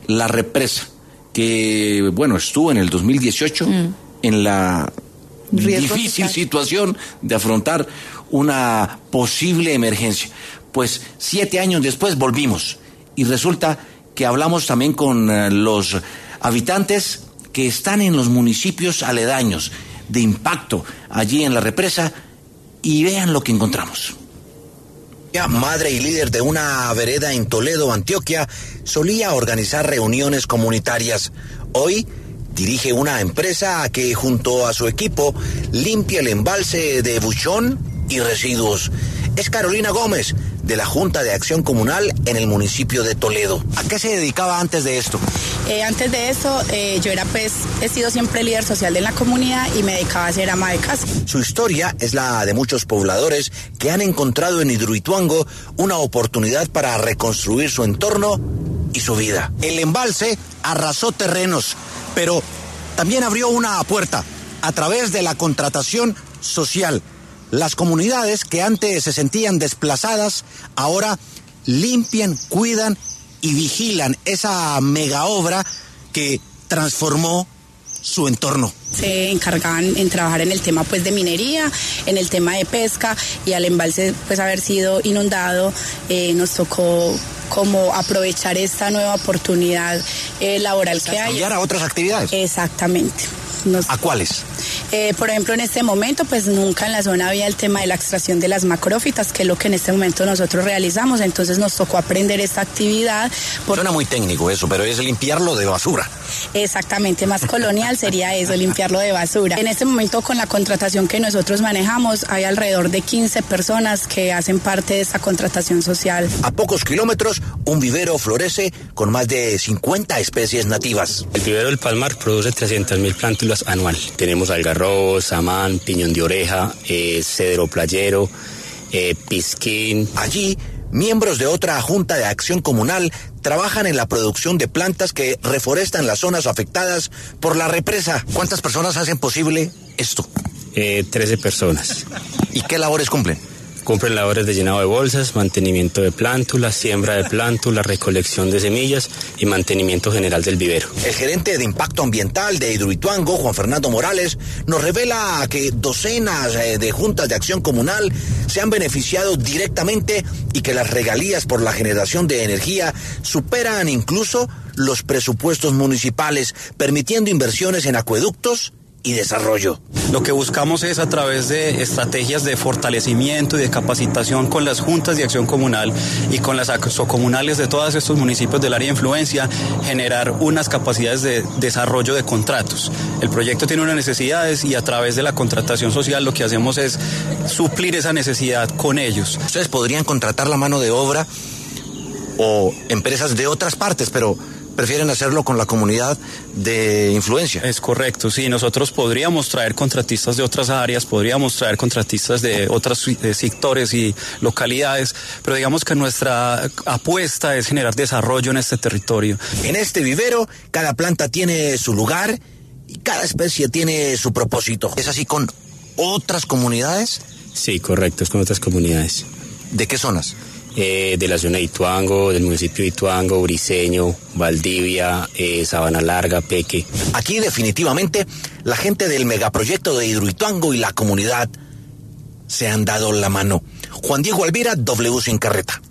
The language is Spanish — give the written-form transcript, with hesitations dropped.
la represa, que, bueno, estuvo en el 2018 en la difícil situación de afrontar una posible emergencia. Pues 7 años después volvimos y resulta que hablamos también con los habitantes que están en los municipios aledaños de impacto allí en la represa y vean lo que encontramos. Madre y líder de una vereda en Toledo, Antioquia, solía organizar reuniones comunitarias. Hoy dirige una empresa que junto a su equipo limpia el embalse de Buchón y residuos. Es Carolina Gómez, de la Junta de Acción Comunal en el municipio de Toledo. ¿A qué se dedicaba antes de esto? Antes de eso, yo he sido siempre líder social de la comunidad y me dedicaba a ser ama de casa. Su historia es la de muchos pobladores que han encontrado en Hidroituango una oportunidad para reconstruir su entorno y su vida. El embalse arrasó terrenos, pero también abrió una puerta a través de la contratación social. Las comunidades que antes se sentían desplazadas, ahora limpian, cuidan y vigilan esa mega obra que transformó su entorno. Se encargaban en trabajar en el tema pues de minería, en el tema de pesca, y al embalse pues haber sido inundado, nos tocó como aprovechar esta nueva oportunidad laboral que hay. ¿Cambiar a otras actividades? Exactamente. ¿A cuáles? Por ejemplo, en este momento, pues nunca en la zona había el tema de la extracción de las macrófitas, que es lo que en este momento nosotros realizamos, entonces nos tocó aprender esta actividad. Suena muy técnico eso, pero es limpiarlo de basura. Exactamente, más colonial sería eso, limpiarlo de basura. En este momento, con la contratación que nosotros manejamos, hay alrededor de 15 personas que hacen parte de esta contratación social. A pocos kilómetros, un vivero florece con más de 50 especies nativas. El vivero del Palmar produce 300.000 plántulas anual. Tenemos algarrobo, samán, piñón de oreja, cedro playero, pisquín. Allí, miembros de otra junta de acción comunal trabajan en la producción de plantas que reforestan las zonas afectadas por la represa. ¿Cuántas personas hacen posible esto? 13 personas. ¿Y qué labores cumplen? Cumplen labores de llenado de bolsas, mantenimiento de plántulas, siembra de plántulas, recolección de semillas y mantenimiento general del vivero. El gerente de Impacto Ambiental de Hidroituango, Juan Fernando Morales, nos revela que docenas de juntas de acción comunal se han beneficiado directamente y que las regalías por la generación de energía superan incluso los presupuestos municipales, permitiendo inversiones en acueductos y desarrollo. Lo que buscamos es, a través de estrategias de fortalecimiento y de capacitación con las juntas de acción comunal y con las comunales de todos estos municipios del área de influencia, generar unas capacidades de desarrollo de contratos. El proyecto tiene unas necesidades y a través de la contratación social lo que hacemos es suplir esa necesidad con ellos. Ustedes podrían contratar la mano de obra o empresas de otras partes, pero prefieren hacerlo con la comunidad de influencia. Es correcto, sí, nosotros podríamos traer contratistas de otras áreas, podríamos traer contratistas de otros sectores y localidades, pero digamos que nuestra apuesta es generar desarrollo en este territorio. En este vivero, cada planta tiene su lugar y cada especie tiene su propósito. ¿Es así con otras comunidades? Sí, correcto, es con otras comunidades. ¿De qué zonas? De la zona de Ituango, del municipio de Ituango, Briceño, Valdivia, Sabana Larga, Peque. Aquí definitivamente la gente del megaproyecto de Hidroituango y la comunidad se han dado la mano. Juan Diego Alvira, W Sin Carreta.